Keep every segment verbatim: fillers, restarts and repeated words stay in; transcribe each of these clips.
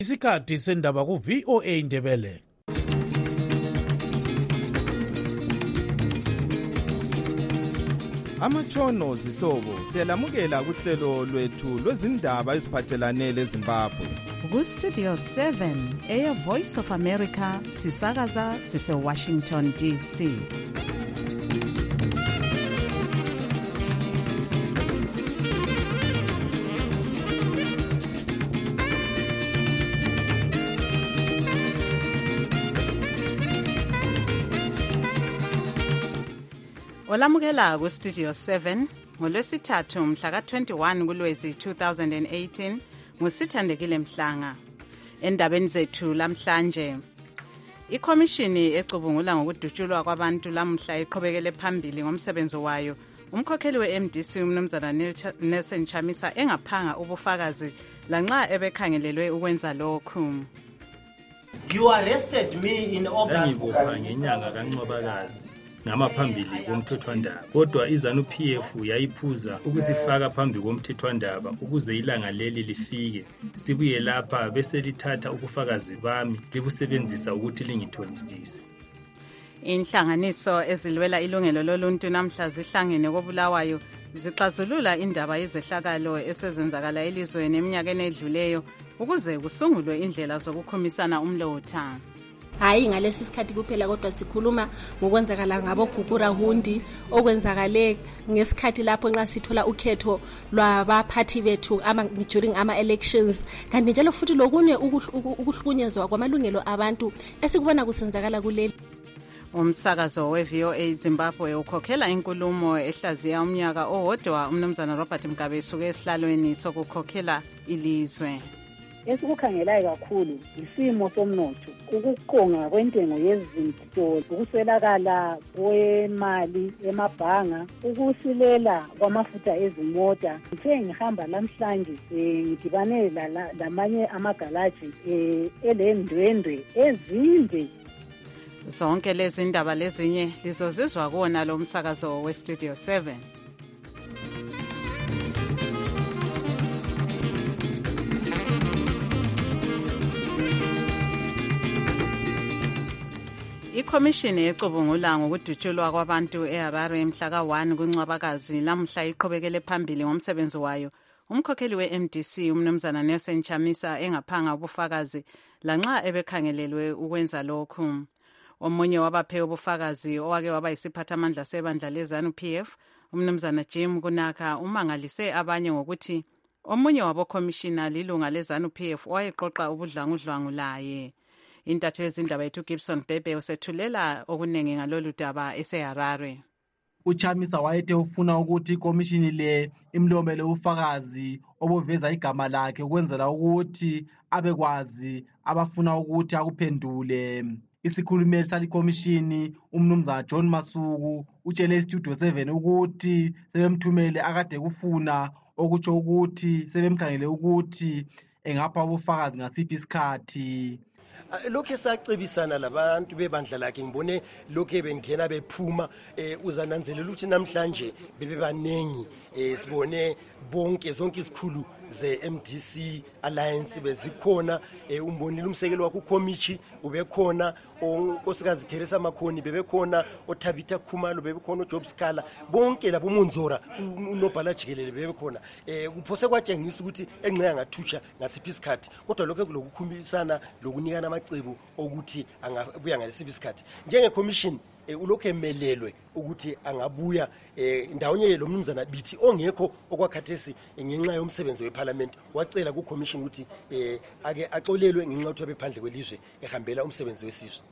Isikhathi sendaba ku V O A Ndebele. Amatshono zihlobo siyalamukela kuhlelo lwethu lwezindaba eziphathelane leZimbabwe. Ku Studio seven Air Voice of America sisakaza sise Washington D C. Olamukela ku Studio seven ngolwesithathu mhla ka twenty-one kuLwezi two thousand eighteen ngusithandekile Mhlanga. Endabeni zethu lamhlanje, ikhomishini ecubungula ngokudutshulwa kwabantu lamhla iqhubekele phambili ngomsebenzi wayo. Umkhokheli we-M D C umnumzana Nelson Chamisa engaphanga ubufakazi lanxa ebekhangelelwe ukwenza lokhu. You arrested me in August. Ngibopha ngenyanga kaNcwabakazi ngamaphambili komthethwandaba, kodwa iZANU P F yayiphuza ukusifaka phambi komthethwandaba ukuze ilanga leli lifike. Sibuye lapha bese lithatha ubufakazi bami likusebenzisa ukuthi lingithonisise. Inhlanganiso ezilwela ilungelo loluntu namhla zihlangene koBulawayo zixazulula indaba yezehlakalo esezenzakala elizweni eminyakeni edluleyo ukuze kusungulwe indlela zokukhomisana umlotha. Hayi ngalesi sikhathi kuphela kodwa sikhuluma ngokwenzakala ngabo Gugura Hundi, okwenzakale ngesikhathi lapho nxa sithola ukhetho lwabaphathi bethu ama during ama elections, kanti njalo futhi lokunye ukuhlukunyezwa kwamalungelo abantu esikubona kusenzakala kuleli. Umsakazo we-V O A Zimbabwe ukhokhela inkulumo ehlaziya umnyaka owodwa umnumzana Robert Mugabe esuke esihlalweni sokukhokhela ilizwe. Esikukhangelayo kakhulu isimo somnotho, ukuqonga kwentengo yezinto, ukuswelakala kwemali emabhanga, ukusilela kwamafutha ezimota. Ngithe ngihamba namhlanje ngidibane lamanye amagalaji elendwendwe ezinde. Zonke lezi ndaba lezinye lizozizwa kuona lo msakazo we Studio seven. Ikhomishini ecubungula ngokudutshulwa kwabantu eHarare mhla ka one kuNcwabakazi lamhla iqhubekele phambili ngomsebenzi wayo. Umkhokheli we-M D C umnumzana Nelson Chamisa engaphanga ubufakazi lanxa ebekhangelelwe ukwenza lokhu. Omunye wabaphe ubufakazi owake waba yisiphathamandla sebandla leZANU P F umnumzana Jim Kunaka umangalise abanye ngokuthi omunye wabokhomishina lilunga leZANU P F wayeqoqa ubudlwangudlwangu laye. Intatho yezindaba yethu Gibson Bebe usethulela okunengi ngalolu daba eseHarare. Uchamisa wayethe ufuna ukuthi ikomishini le imlomele ufakazi obuveza igama lakhe ukwenzela ukuthi abekwazi abafuna ukuthi akuphendule. Isikhulumeli salikomishini umnumzana John Masuku utshele iStudio seven ukuthi sebemthumele akade kufuna, okutsho ukuthi sebemkhangele ukuthi engapha ubufakazi ngasiphi isikhathi. Lokho esacebisana labantu bebandla lakhe ngibone lokho bengena bephuma uzananzelela ukuthi namhlanje bebebanengi sibone bonke zonke izikhulu ze-M D C Alliance bezikhona, umbonile umsekelo wakho uKhomichi ubekhona, unkosikazi Teresa Makhoni bebekhona, oThabitha Khumalo bebekhona, uJob Scala, bonke labo uMunzora uNobhala Jikelele bebekhona. Kuphose kwatshengisa ukuthi enqeya ngathusha ngasiphi isikhathi, kodwa lokho kulokukhumbisana lokunikana amacebo ukuthi angabuya ngalesiphi isikhathi. Njenge commission ulokho emelelwe ukuthi angabuya ndawonye lo mnumzana bithi ongekho okwakhathesi ngenxa yomsebenzi weParliament wacela ku commission ukuthi ake axolelwe ngenxa yokuthi bephandle kwelizwe ehambela umsebenzi wesizwe.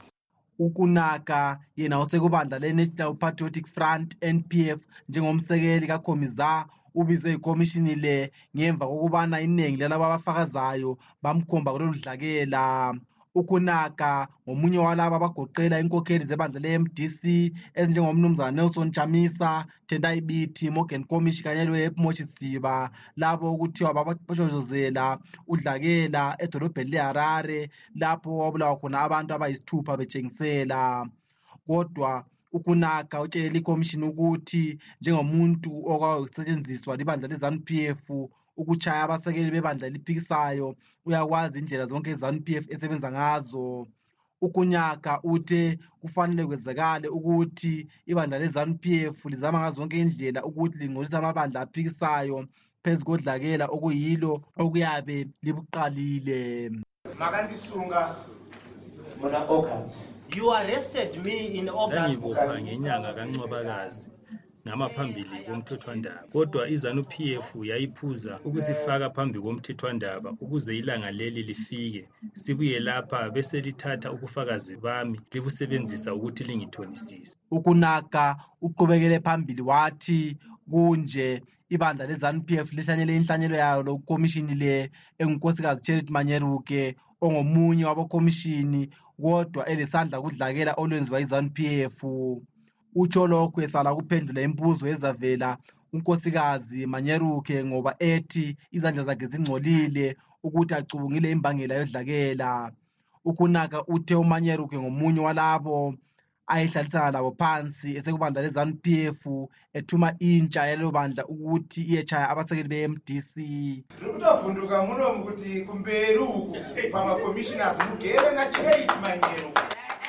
Ukunaka yena osekubandla leNational Patriotic Front N P F njengomsekeli kaKhomiza ubizwe ikomishini le ngemva kokubana iningi lalabo abafakazayo bamkhomba kulolu dlakela. Ukunaka ngomunye walabo abagoqela inkokheli zebandla le-M D C ezinjengomnumzana Nelson Chamisa, Tendai Biti, Morgan Komishi kanye loHep Siba, labo ukuthiwa baboshozela udlakela edolobheni leHarare lapho wabulawa khona abantu abayisithupha betshengisela. Kodwa ukunaka utshelela ikomishini ukuthi njengomuntu okwakusetshenziswa libandla leZANU P F ukuchaya abasekeli bebandla eliphikisayo uyakwazi indlela zonke iZANU P F esebenza ngazo. UKunyaka uthe kufanele kwezakale ukuthi ibandla leZANU P F lizama ngazo zonke indlela ukuthi lingcolisa amabandla aphikisayo phezu kodlakela okuyilo okuyabe libuqalile. Makandisunga mona August. You arrested me in August. Ngibopha ngenyanga kaNcwabakazi ngamaphambili komthethwandaba, kodwa iZANU P F yayiphuza ukusifaka phambi komthethwandaba ukuze ilanga leli lifike. Sibuye lapha bese lithatha ubufakazi bami libusebenzisa ukuthi lingithonisise. UKunaka uqhubekele phambili wathi kunje ibandla leZANU P F lihlanyele inhlanyelo yayo lokomishini le engunkosikazi Charity Manyeruke ongomunye wabokomishini kodwa elesandla kudlakela olwenziwa iZANU P F. Utsho lokhu esala kuphendula imbuzo ezavela unkosikazi Manyeruke ngoba ethi izandla zakhe zingcolile ukuthi acubungile imbangela yodlakela. UKunaka uthe uManyeruke ngomunye walabo ayihlalisana labo phansi esekubandla leZANU P F ethuma intsha yalo bandla ukuthi iyechaya abasekeli be-M D C. Lokuvunduka munomu ukuthi kumberuko kwama commissioners mugere na Charity Manyeruke.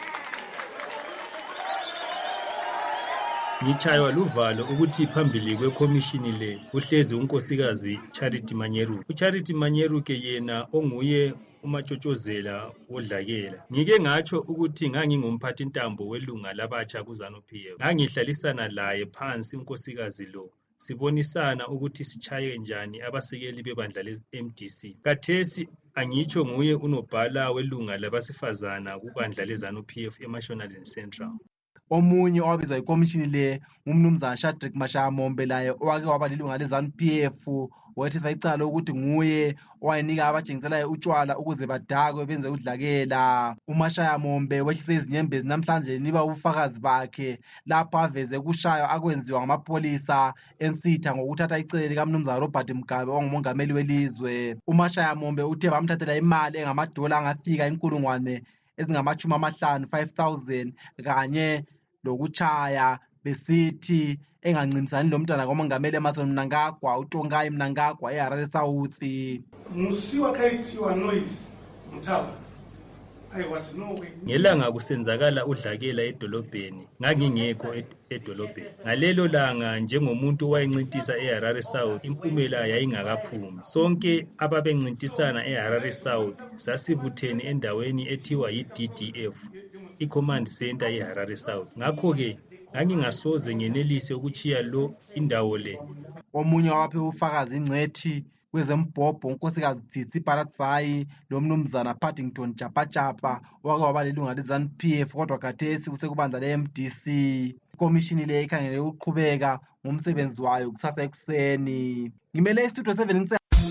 Ngichaywa luvalo ukuthi phambili kwekomishini le uhlezi unkosikazi Charity Manyeruke. uCharity Manyeruke yena onguye umatshotshozela wodlakela. Ngike ngatsho ukuthi ngangingumphathi ntambo welunga labatsha kuZANU P F. Ngangihlalisana laye phansi unkosikazi lo. Sibonisana ukuthi sichaye njani abasekeli bebandla le-M D C. Kathesi angitsho nguye unobhala welunga labasifazana kubandla leZANU P F eMashonaland Central. Omunye owabiza ikomishini le ngumnumzana Shadrack Mashamombe laye owake waba lilunga leZANU P F wathi sayicala ukuthi nguye owayenika abajengiselayo utshwala ukuze badakwe benze udlakela. uMashamombe wehlise izinyembezi namhlanje niba ubufakazi bakhe lapho aveze kushayo akwenziwa ngamapolisa ensitha ngokuthatha icele likamnumzana Robert Mugabe ongumongameli welizwe. uMashamombe uthe bamthathela imali engamadola angafika inkulungwane ezingamachumi amahlanu five thousand kanye lokuchaya besithi engancintisani lomntana kamongameli Emmerson Mnangagwa uTongai Mnangagwa eHarare South. Musiwa kayithiwa noise mthaba. Ngelanga kusenzakala udlakela edolobheni ngangingekho edolobheni. Ngalelo langa njengomuntu owayencintisa eHarare South impumela yayingakaphumi. Sonke ababencintisana eHarare South sasibutheni endaweni ethiwa yi-D D F, i-Command Center eHarare South. Ngakho ke ngangingasoze ngenelise ukuchiya lo indawo le. Omunye wabaphe ubufakazi ingcethi kwezembhobho unkosikazi Tsitsi Paratsai lomnumzana Paddington Chapachapa wake waba lilunga leZANU P F kodwa khathesi kusekubandla le-M D C. Ikomishini le ikhangele ukuqhubeka ngomsebenzi wayo kusasa ekuseni. Ngimele istudio seven.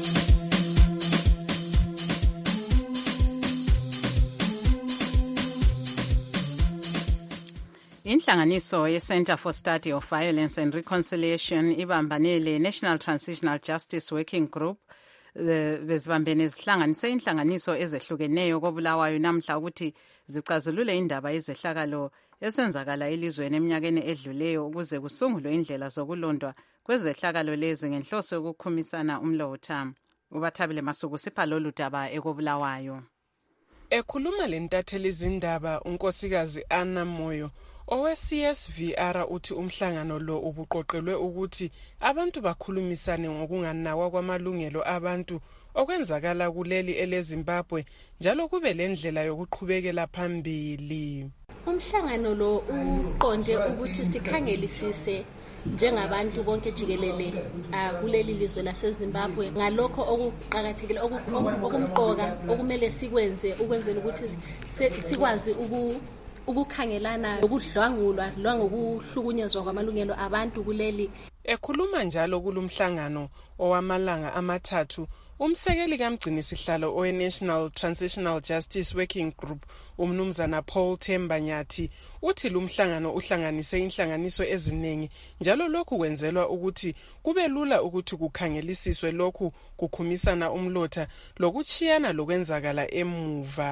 Inhlanganiso ye-Center for Study of Violence and Reconciliation ibambane le-National Transitional Justice Working Group bezibambene zihlanganise inhlanganiso ezehlukeneyo koBulawayo namhla ukuthi zicazulule indaba yezehlakalo esenzakala elizweni eminyakeni edluleyo ukuze kusungulwe indlela zokulondwa kwezehlakalo lezi ngenhloso yokukhumisana umlotha. uBathabile Masuku sipha lolu daba ekoBulawayo. Ekhuluma lentatheli izindaba unkosikazi Anna Moyo owe-C S V R uthi umhlangano lo ubuqoqelwe ukuthi abantu bakhulumisane ngokunganakwa kwamalungelo abantu okwenzakala kuleli eleZimbabwe njalo kube lendlela yokuqhubekela phambili. Umhlangano lo uqonde ukuthi sikhangelisise njengabantu bonke jikelele kuleli lizwe laseZimbabwe ngalokho okuqhakathekile okumqoka okumele sikwenze ukwenzela ukuthi sikwazi uku ukukhangelana nokudlwangulwa lwangokuhlukunyezwa kwamalungelo abantu kuleli. Ekhuluma njalo kulumhlangano owamalanga amathathu umsekeli kamgcinisihlalo owe-National Transitional Justice Working Group umnumzana Paul Thembanyathi uthi lumhlangano uhlanganise inhlanganiso eziningi njalo lokhu kwenzelwa ukuthi kube lula ukuthi kukhangelisiswe lokhu kukhumisana umlotha lokuchiyana lokwenzakala emuva.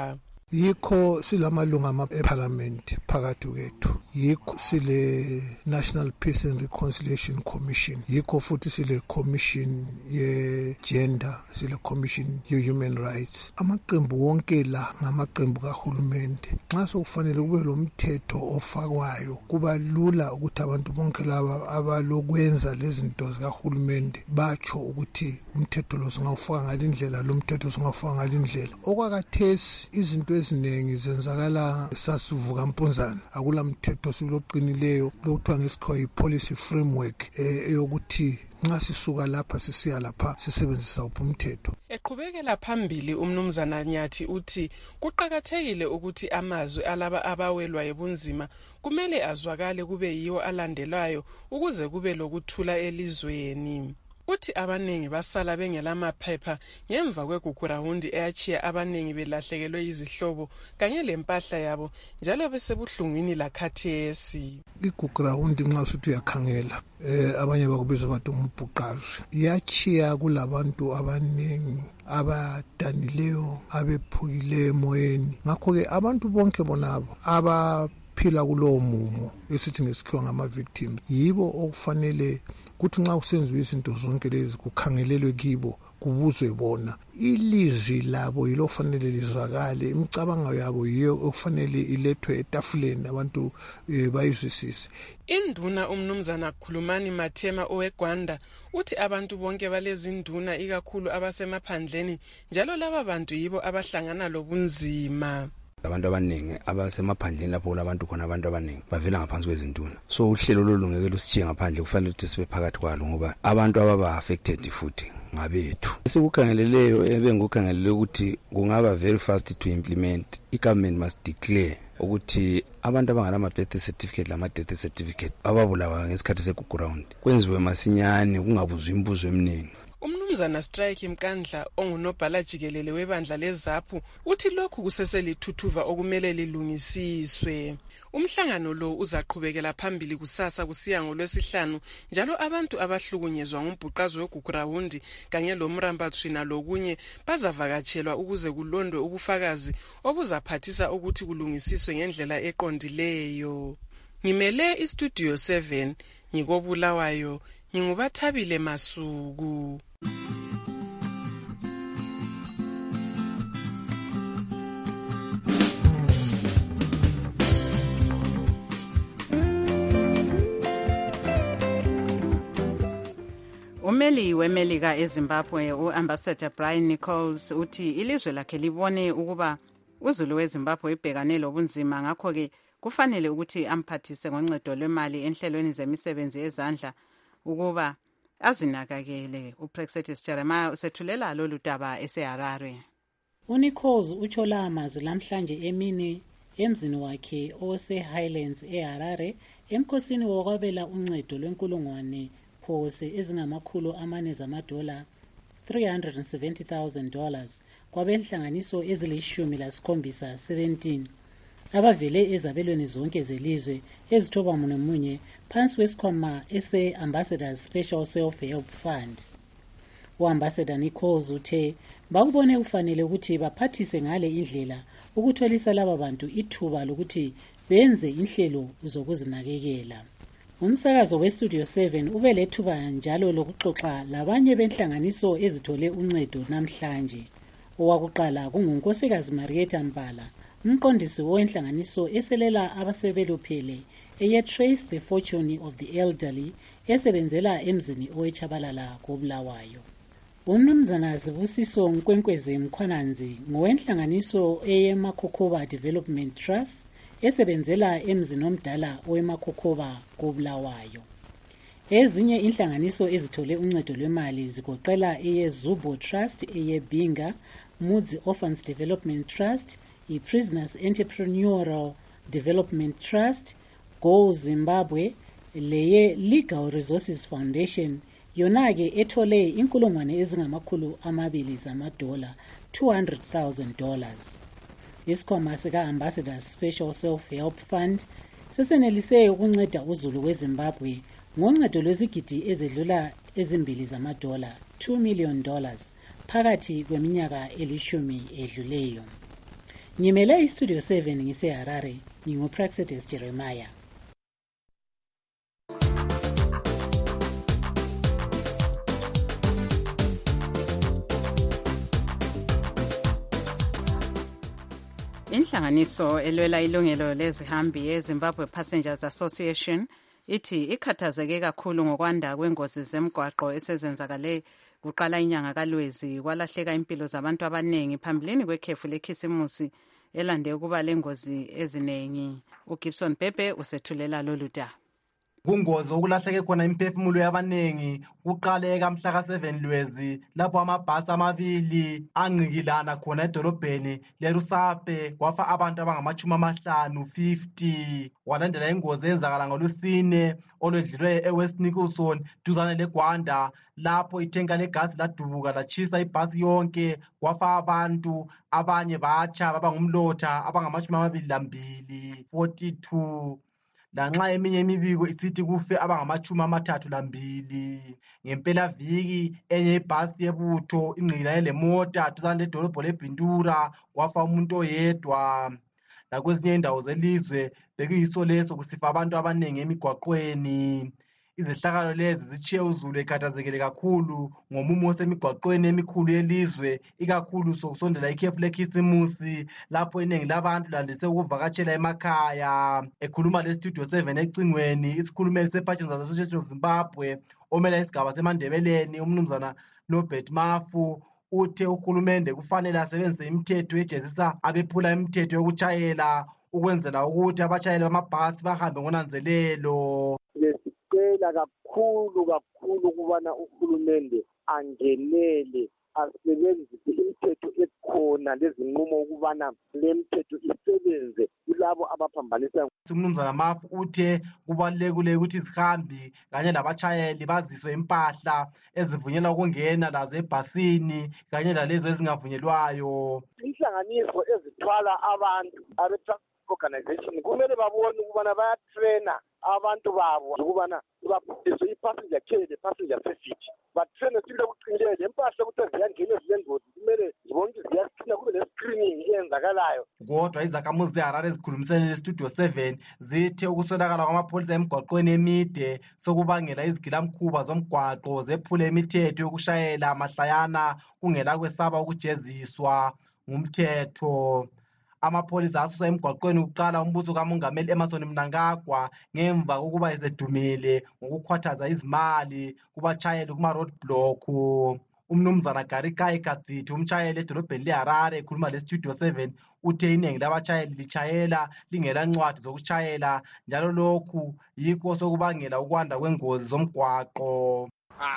yikho silamalunga eParliament phakathi kwethu, yikho sile National Peace and Reconciliation Commission, yikho futhi sile commission ye gender, sile commission ye human rights. Amaqembu wonke la ngamaqembu kahulumende. Nxa sokufanele kube lo mthetho ofakwayo, kuba lula ukuthi abantu bonke laba abalokwenza lezi zinto zikahulumende batsho ukuthi umthetho lo singawufaka ngalindlela, lo mthetho singawufaka ngalindlela. Okwakathesi izinto eziningi zenzakala sasivuka mpunzana, akula mthetho siloqinileyo lokuthiwa ngesikhathi i-policy framework eyokuthi nxa sisuka lapha sisiya lapha sisebenzisa uphi umthetho. Eqhubekela phambili umnumzana Nyathi uthi kuqakathekile ukuthi amazwi alaba abawelwa ebunzima kumele azwakale kube yiwo alandelwayo ukuze kube lokuthula elizweni. Uthi abanengi basala bengelamaphepha ngemva kwegugurahundi eyachiya abanengi belahlekelwe izihlobo kanye lempahla yabo njalo besebuhlungwini lakhathesi. Igugurahundi nxa usuthi uyakhangela eh abanye bakubiza bathi umbhuqazwe, yachiya kulabantu abanengi abadanileyo abephukileyo emoyeni. Ngakho ke abantu bonke bonabo aba phila kulowo mumo esithi ngesikhiwa ngama-victims yibo okufanele kuthi nxa kusenziwa izinto zonke lezi kukhangelelwe kibo, kubuzwe bona. Ilizwi labo yilofanele lizwakale, imicabango yabo yiyo okufanele ilethwe etafuleni abantu e, bayizwisise. Induna umnumzana Khulumani Mathema oweGwanda uthi abantu bonke balezinduna ikakhulu abasemaphandleni njalo laba bantu yibo abahlangana lobunzima. Abantu abaningi abasemaphandleni lapho kulabantu khona abantu abaningi bavela ngaphansi kwezinduna. So uhlelo lolungeke lusichiye ngaphandle kufanele ukuthi sibe phakathi kwalo ngoba abantu ababa affected futhi ngabethu. Sikukhangeleleyo ebengukhangelele ukuthi kungaba very fast to implement. I-government must declare ukuthi abantu abangalama birth certificate lama death certificate ababulawa ngesikhathi segugurahundi kwenziwe masinyane kungabuzwa imibuzo eminingi. Umnumzana Strike Mkandla ongunobhala jikelele webandla leZAPU uthi lokhu kuseselithuthuva okumele lilungisiswe. Umhlangano lo uzaqhubekela phambili kusasa kusiya ngolwesihlanu njalo abantu abahlukunyezwa ngumbhuqazwe wegugurahundi kanye lomrambathwina lokunye bazavakatshelwa ukuze kulondwe ubufakazi obuzaphathisa ukuthi kulungisiswe ngendlela eqondileyo. Ngimele iStudio seven ngikobulawayo Ngingubathabile Masuku. Umeli weMelika eZimbabwe uAmbassador Brian Nichols uthi ilizwe lakhe libone ukuba uZulu weZimbabwe ibhekane lobunzima ngakho ke kufanele ukuthi amphathise ngoncedo lwemali enhlelweni zemisebenzi yezandla ukuba azinakakele. uPrexetis Jeremiah usethulela lolu daba eseHarare. uNichols utsho la amazwi lamhlanje emini emzini wakhe ose-Highlands eHarare emkhosini wokwabela uncedo lwenkulungwane phose ezingamakhulu amane zamadola three hundred seventy thousand dollars kwabenhlanganiso ezilishumi lasikhombisa seventeen abavele ezabelweni zonke zelizwe ezithoba munemunye phansi kwesikhwama ese-Ambassador's Special Self-Help Fund. U-Ambassador Nichols uthe bakubone kufanele ukuthi baphathise ngale indlela ukutholisa laba bantu ithuba lokuthi benze inhlelo zokuzinakekela. Umsakazo weStudio seven ube lethuba njalo lokuxoxa labanye benhlanganiso ezithole uncedo namhlanje. Owakuqala kungunkosikazi Marietta Mbala, umqondisi wenhlanganiso eselela abasebeluphele eye Trace the Fortune of the Elderly esebenzela emzini oweChabalala koBulawayo. Umnumzana Zibusiso Nkwenkwezi Mkhwananzi ngowenhlanganiso eye Makhokoba Development Trust esebenzela emzini omdala oweMakhokoba koBulawayo. Ezinye inhlanganiso ezithole uncedo lwemali zigoqela eye Zubo Trust, eye Binga, Moods Orphans Development Trust, i-Prisoners Entrepreneurial Development Trust, Go Zimbabwe, leye Legal Resources Foundation, yona-ke ethole inkulungwane ezingamakhulu amabili zamadola two hundred thousand dollars. Isikhwama sika-Ambassador's Special Self-Help Fund sesenelise ukunceda uZulu weZimbabwe ngoncedo lwezigidi ezedlula ezimbili zamadola two million dollars phakathi kweminyaka elishumi edluleyo. Ngimele iStudio seven ngiseHarare, nginguPraxedis Jeremiah. Inhlanganiso elwela ilungelo lezihambi eZimbabwe Passengers Association ithi ikhathazeke kakhulu ngokwanda kwengozi zemgwaqo esezenzakale kuqala inyanga kaLwezi kwalahleka impilo zabantu abanengi phambilini kwekhefu lekhisimusi elande ukuba lengozi ezinengi. uGibson Pepe usethulela lolu daba. Kungozi okulahleke khona imphefumulo yabanengi kuqaleka mhla ka seven Lwezi lapho amabhasi amabili angqikilana khona edolobheni leRusape kwafa abantu abangamachumi amahlanu fifty. Walandela ingozi eyenzakala ngoLwesine olwedlulwe eWest Nicholson duzane leGwanda lapho ithenka legasi ladubuka lachisa ibhasi yonke kwafa abantu abanye batsha baba ngumlotha abangamachumi amabili lambili forty-two. Lanxa eminye imibiko isithi kufe abangamachumi amathathu lambili. Ngempela viki enye ibhasi yebutho ingqikilane lemota duzane ledolobho leBintura kwafa umuntu oyedwa. Nakwezinye indawo zelizwe bekuyiso leso kusifa abantu abanengi emigwaqweni. Izehlakalo lezi zitshiye uzulu ekhathazekile kakhulu ngomumo osemigwaqweni emikhulu yelizwe, ikakhulu sokusondela ikhefu lekhisimusi lapho iningi labantu landise ukuvakatshela emakhaya. Ekhuluma leStudio seven ecingweni, isikhulumeli sePassengers Association of Zimbabwe omela isigaba semandebeleni umnumzana Norbert Mafu uthe uhulumende kufanele asebenzise imithetho ejezisa abephula imithetho yokuchayela ukwenzela ukuthi abashayeli bamabhasi bahambe ngonanzelelo. Lesicela kakhulu kakhulu kubana uhulumende angenele asebenzise imithetho ekhona lezinqumo ukubana le mithetho isebenze kulabo abaphambanisa. Umnumzana Mafu uthe kubalulekile ukuthi izihambi kanye labachayeli baziswe impahla ezivunyelwa ukungena lazo ebhasini kanye lalezo ezingavunyelwayo. Inhlanganiso ezithwala abantu abe organization kumele babone ukubana bayatraina abantu babo ukubana baphuthise i-passenger care le-passenger safety. Batraine sibile kuqinile impahla ukuthi ziyangena zilengozi kumele zibonke ziyascreena kube le-screening eyenzakalayo. Kodwa izakhamuzi zeHarare ezikhulumisene leStudio seven zithe ukuswelakala kwamapholisa emgwaqweni emide sokubangela izigilamkhuba zomgwaqo zephule imithetho yokushayela mahlayana kungela kwesaba ukujeziswa ngumthetho. Amapholisa asusa emgwaqweni uqala umbuso kaMongameli Emmerson Mnangagwa ngemva kokuba esedumile ngokukhwathaza izimali kubachayeli kuma roadblock. Umnumzana Garikai Kadzithi umchayeli edolobheni leHarare ekhuluma leStudio seven uthe iningi labachayeli lichayela lingela ncwadi zokuchayela njalo lokhu yikho sokubangela ukwanda kwengozi zomgwaqo.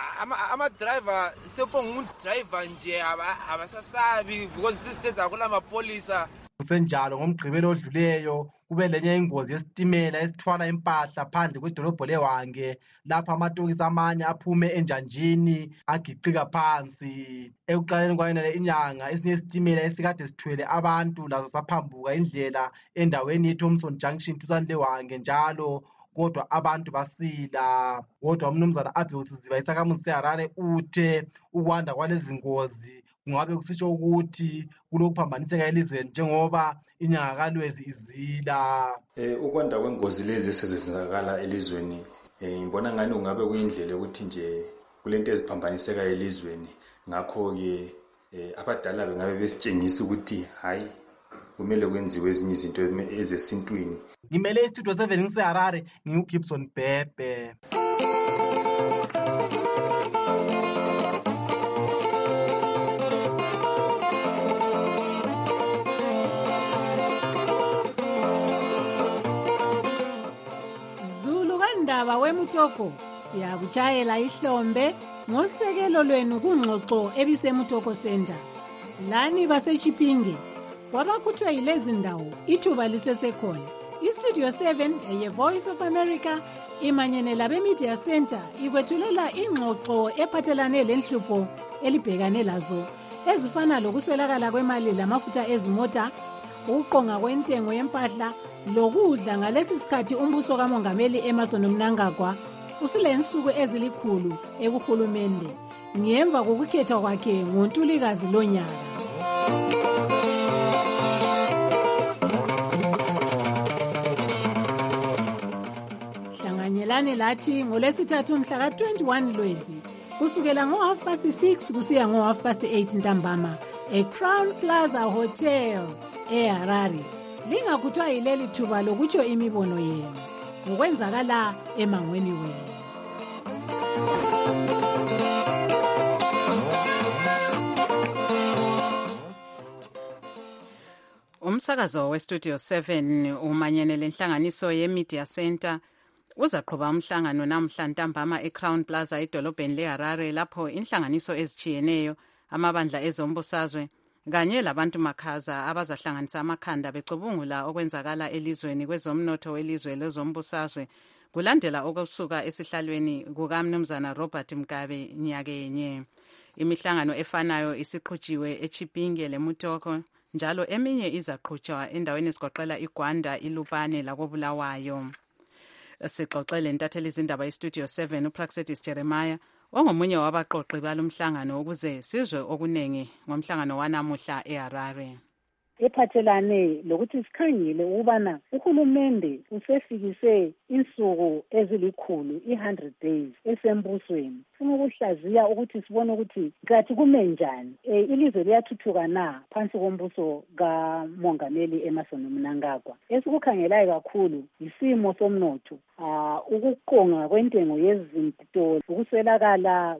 ama driver sefo ngumuntu driver nje abasasabi because this days akula amapolisa. Kusenjalo ngomgqibelo odluleyo kube lenye ingozi yesitimela esithwala impahla phandle kwedolobho leHwange lapha amatokisi amanye aphume enjanjini agiqika phansi. Ekuqaleni kwayonale inyanga esinye isitimela esikade sithwele abantu laso saphambuka indlela endaweni yeThompson Junction duzane leHwange njalo kodwa abantu basila. Kodwa umnumzana Abheusiziba isakhamuzi seHarare uthe ukwanda kwalezi ngozi kungabe kusitsho ukuthi kulokuphambaniseka elizweni njengoba inyanga kaLwezi izila. Eh ukwanda kwengozi lezi esezenzakala elizweni eh ngibona ngani ungabe kuyindlela ukuthi nje kulento eziphambaniseka elizweni ngakho ke abadala bengabe besitshengisa ukuthi hayi kumele kwenziwe ezinye izinto ezesintwini. Ngimele iStudio seven ngiseHarare nginguGibson Pepe. Ndaba weMutoko siyakuchayela ihlombe ngosekelo lwenu kungxoxo ebiseMutoko Center. Lani basechipinge wabakhuthwe yilezi ndawo ithuba lisesekhona. iStudio seven eye Voice of America imanyene labe Media Center ikwethulela ingxoxo ephathelane lenhlupho elibhekane lazo ezifana lokuswelakala kwemali lamafutha ezimota, ukuqonga kwentengo yempahla lokudla. Ngalesi sikhathi umbuso kaMongameli Emmerson Mnangagwa usilensuku ezilikhulu ekuhulumende ngemva kokukhethwa kwakhe ngoNtulikazi lonyaka. bhekane lathi ngolwesithathu mhla ka twenty-one Lwezi kusukela ngo half past six kusiya ngo half past eight ntambama eCrown Plaza Hotel eHarare. Lingakuthwa yileli thuba lokutsho imibono yenu ngokwenzakala emangweni wenu. Umsakazo weStudio seven umanyene lenhlanganiso yeMedia Center uzaqhuba umhlangano namhla ntambama eCrown Plaza edolobheni leHarare lapho inhlanganiso ezichiyeneyo amabandla ezombusazwe kanye labantu makhaza abazahlanganisa amakhanda becubungula okwenzakala elizweni kwezomnotho welizwe lezombusazwe kulandela okusuka esihlalweni kukaMnumzana Robert Mugabe nyakenye. Imihlangano efanayo isiqhutshiwe eChipinge leMutoko njalo eminye izaqhutshwa endaweni ezigoqela iGwanda, iLupane lakoBulawayo. Sixoxele ntatheli izindaba iStudio seven uPraxedis Jeremiah ongomunye wabaqoqi balomhlangano ukuze sizwe okunengi ngomhlangano wanamuhla eHarare. Ephathelane lokuthi sikhangile ukubana uhulumende usefikise insuku ezilikhulu i one hundred days esembusweni. Sifuna ukuhlaziya ukuthi sibone ukuthi kathi kume njani e, ilizwe liyathuthuka na phansi kombuso kaMongameli Emmerson Mnangagwa. Esikukhangelayo kakhulu isimo somnotho, uh, ukuqonga kwentengo yezinto, ukuswelakala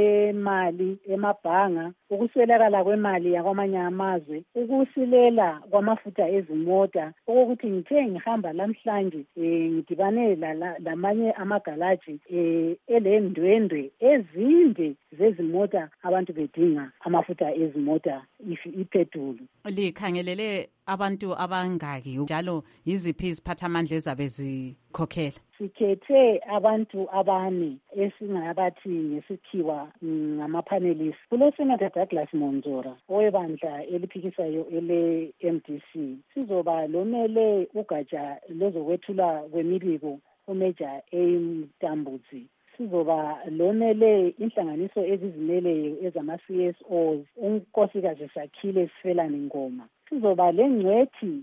kwemali emabhanga, ukuswelakala kwemali yakwamanye amazwe, ukusilela kwamafutha ezimota, okokuthi ngithe ngihamba lamhlanje eh ngidibane lamanye amagalaji eh elendwendwe ezinde zezimota abantu bedinga amafutha ezimota ipetrol. Likhangelele abantu abangaki njalo yiziphi iziphathamandla ezabe zikhokhela? Sikhethe abantu abane esingabathi ngesikhiwa ngama-panelists. Kulo Senator Douglas Monzora owebandla eliphikisayo ele M D C. Sizoba lomele ugatsha lezokwethula kwemibiko uMajor eMtambuzi. Sizoba lomele inhlanganiso ezizimeleyo ezama-C S Os unkosikazi Sakhile Sifelani Ngoma. Sizoba lengcwethi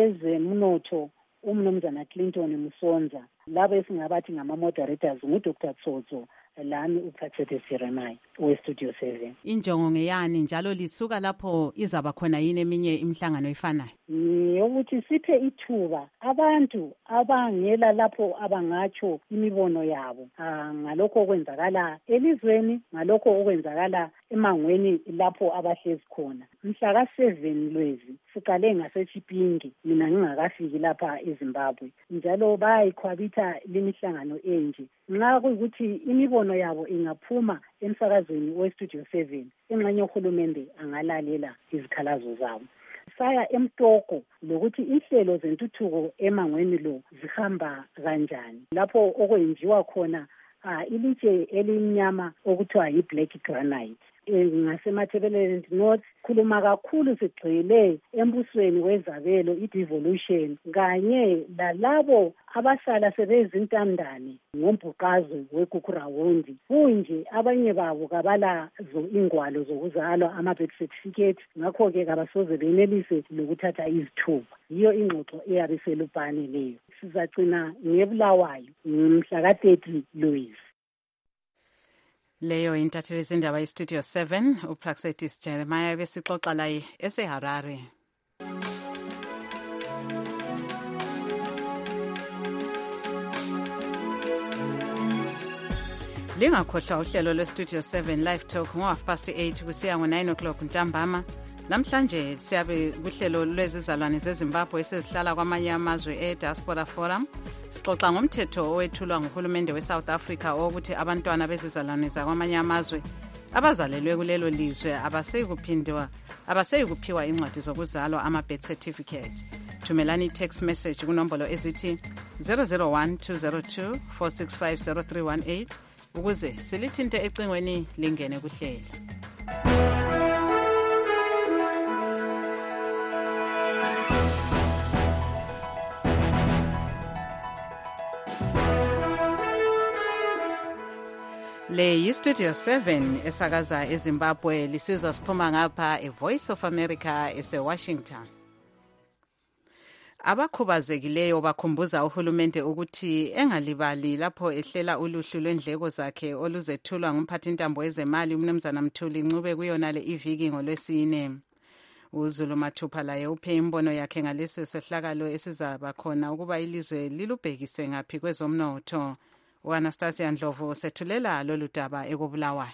yezemnotho uMnumzana Clinton Musonza. Labo esingabathi ngama-moderators nguDr Tsotso lami uPraxedis Jeremiah weStudio seven. Injongo ngeyani njalo lisuka lapho izaba khona yini eminye imihlangano efanayo? Ukuthi siphe ithuba abantu abangela lapho abangatsho imibono yabo ngalokho okwenzakala elizweni, ngalokho okwenzakala emangweni lapho abahlezi khona. Mhla ka seven Lwezi siqale ngaseChipinge, mina ngingakafiki lapha eZimbabwe, njalo bayikhwabitha lemihlangano enje. Nxa kuyikuthi imibono yabo ingaphuma emsakazweni weStudio seven, engxenye uhulumende angalalela izikhalazo zabo. Saya emtoko lokuthi inhlelo zentuthuko emangweni lo zihamba kanjani, lapho okwenziwa khona uh, ilitshe elimnyama okuthiwa yi-black granite ngasemathebeleni North. Khuluma kakhulu sigxile embusweni wezabelo i-devolution kanye lalabo abasala sebezintandane ngombhuqazwe wekukurawundi. Kunje abanye babo kabala ingwalo zokuzalwa ama-birth certificate, ngakho-ke kabasoze benelise lokuthatha izithuba. Yiyo ingxoxo eyabe selupane leyo. Sizacina ngeBulawayo mhla ka thirty Lwezi. Leyo intatheli izindaba iStudio seven uPraxedis Jeremiah besixoxa laye eseHarare. Lingakhohlwa uhlelo lweStudio seven Live Talk ngo half past eight kusiya ngo nine o'clock ntambama. Namhlanje siyabe kuhlelo lwezizalwane zeZimbabwe esezihlala kwamanye amazwe eDiaspora Forum. Sixoxa ngomthetho owethulwa nguhulumende weSouth Africa ukuthi abantwana bezizalwane zakwamanye amazwe abazalelwe kulelo lizwe abaseyikuphindwa abaseyikuphiwa incwadi zokuzalwa ama-birth certificate. Thumelani i-text message kunombolo ezithi zero zero one two zero two four six five zero three one eight ukuze silithinte ecingweni lingene kuhlelo. Le yiStudio seven esakaza eZimbabwe, lisizwa siphuma ngapha eVoice of America eseWashington. Abakhubazekileyo bakhumbuza uhulumende ukuthi engalibali lapho ehlela uluhlu lwendleko zakhe oluzethulwa ngumphathintambo wezemali uMnumzana Mthuli Ncube kuyona le iviki ngolwesine. uZulu Mathupha laye uphe imbono yakhe ngalesi sehlakalo esizaba khona ukuba ilizwe lilubhekise ngaphi kwezomnotho. U-Anastasia Ndlovu sethulela lolu daba ekubulawayo.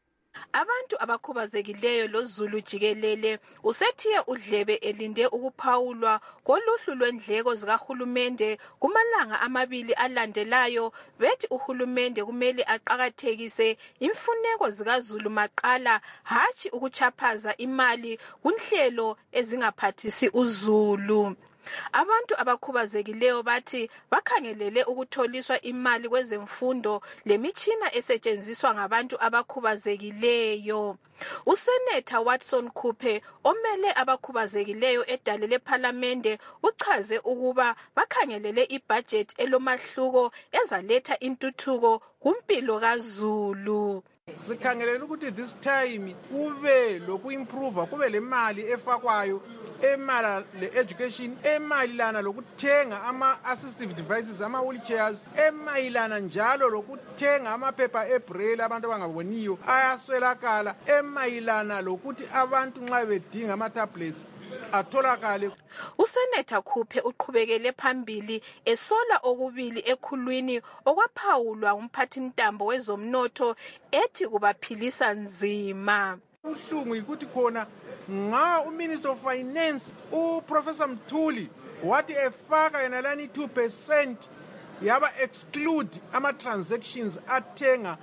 Abantu abakhubazekileyo loZulu jikelele usethiye udlebe elinde ukuphawulwa koluhlu lwendleko zikahulumende kumalanga amabili alandelayo. Bethi uhulumende kumele aqakathekise imfuneko zikaZulu maqala, hatshi ukuchaphaza imali kunhlelo ezingaphathisi uZulu. Abantu abakhubazekileyo bathi bakhangelele ukutholiswa imali kwezemfundo lemitshina esetshenziswa ngabantu abakhubazekileyo. Useneta Watson Kupe omele abakhubazekileyo edale lePhalamende uchaze ukuba bakhangelele ibudget elomahluko ezaletha intuthuko kumpilo kaZulu. Sikhangelele ukuthi this time kube lokuimprove kube le mali efakwayo emala le education emayilana lokuthenga ama assistive devices ama wheelchairs emayilana njalo lokuthenga amaphepha ebraille abantu abangaboniyo ayaswelakala emayilana lokuthi abantu nxa bedinga ama tablets atholakale. Useneta Kupe uqhubekele phambili esola okubili ekhulwini okwaphawulwa umphathintambo wezomnotho ethi kubaphilisa nzima. Uhlungu ukuthi khona nga uMinister of Finance uProfessor Mthuli wathi efaka yena lani two percent yaba exclude ama transactions athenga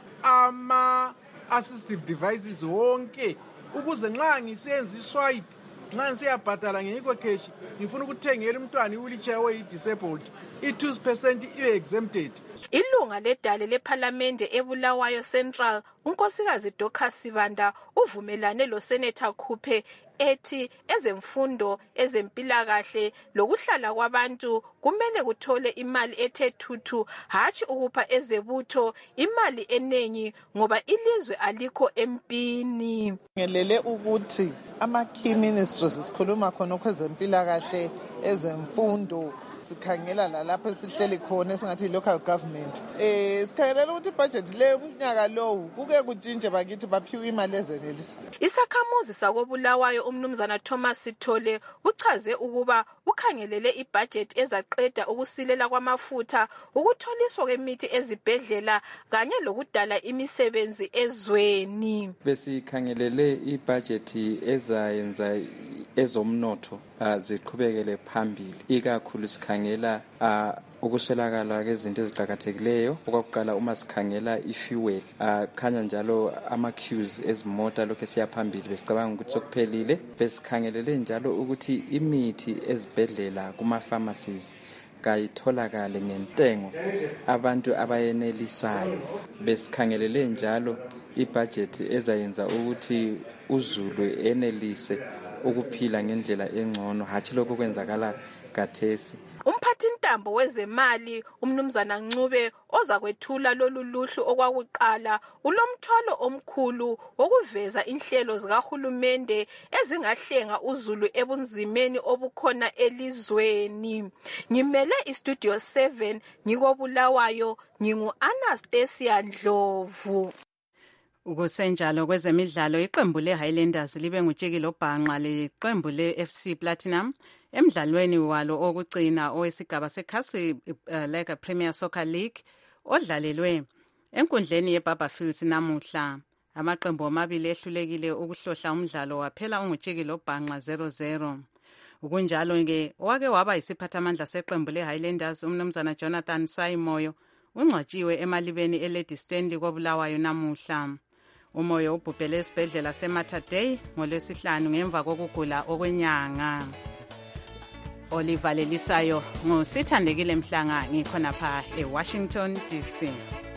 ama assistive devices wonke ukuze nxa ngisenza iswipe nxa ngisiyabhadala ngekho cash ngifuna ukuthengela umntwana iwheelchair oyi disabled i two percent ibe exempted. Ilunga ledale lePhalamende eBulawayo Central unkosikazi Dorcas Sibanda uvumelane lo Senator Kupe ethi ezemfundo ezempilakahle lokuhlala kwabantu kumele kuthole imali ethe thuthu hatshi ukupha ezebutho imali enengi ngoba ilizwe alikho empini. Ngelele ukuthi ama key ministries sikhuluma khona okwezempilakahle ezemfundo sikhangela la lapho sihleli khona esingathi local government eh sikhangelela ukuthi budget le unyaka lowo kuke kutshintshe bakithi baphiwe imali ezenelisa. Isakhamuzi sakobulawayo uMnumzana Thomas Sithole uchaze ukuba ukhangelele ibudget ezaqeda ukusilela kwamafutha ukutholiswa kwemithi ezibhedlela kanye lokudala imisebenzi ezweni. Besikhangelele ibudget ezayenza ezomnotho ziqhubekele phambili ikakhulu sikhangela ukuswelakala kwezinto eziqhakathekileyo. Okwakuqala uma sikhangela ifuel khanya njalo ama queues ezimota lokho siyaphambili besicabanga ukuthi sokuphelile. Besikhangelele njalo ukuthi imithi ezibhedlela kuma pharmacies kayitholakale ngentengo abantu abayenelisayo. Besikhangelele njalo ibudget ezayenza ukuthi uZulu enelise ukuphila ngendlela engcono hatshi lokho kwenzakala kathesi. Umphathintambo wezemali uMnumzana Ncube oza kwethula lolu luhlu okwakuqala ulomthwalo omkhulu wokuveza inhlelo zikahulumende ezingahlenga uZulu ebunzimeni obukhona elizweni. Ngimele iStudio seven ngikobulawayo ngingu Anastasia Ndlovu. Ukusenjalo kwezemidlalo iqembu leHighlanders libe ngutsheki lobhanqa leqembu leF C Platinum emidlalweni walo okugcina owesigaba seCastle uh, Lega Premier Soccer League odlalelwe enkundleni yeBarberfields namuhla. Amaqembu amabili ehlulekile ukuhlohla umdlalo waphela ungutsheki lobhanqa zero zero. Ukunjalo ke wake waba isiphathamandla seqembu leHighlanders uMnumzana Jonathan Sayimoyo ungcwatshiwe emalibeni eLady Stanley kobulawayo namuhla. Umoyo ubhubhele esibhedlela seMater Dei ngolwesihlanu ngemva kokugula okwenyanga. Oliver Lelisayo ngusithandekile Mhlanga ngikhona pha eWashington D C.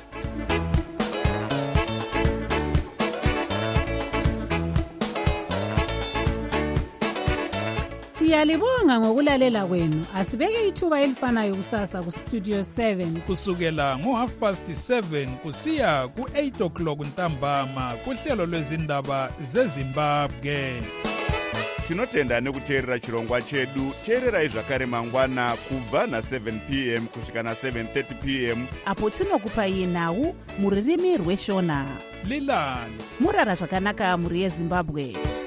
Siyalibonga ngokulalela kwenu. Asibeke ithuba elifanayo kusasa ku Studio seven kusukela ngo half past seven kusiya ku eight o'clock ntambama kuhlelo lwezindaba zeZimbabwe. tinotenda nekuteerera chirongwa chedu. teererai zvakare mangwana kubva na7 p m kusvika na7 thirty p m apo tinokupai nhau muririmi rweshona. lilani murara zvakanaka mhuri yezimbabwe.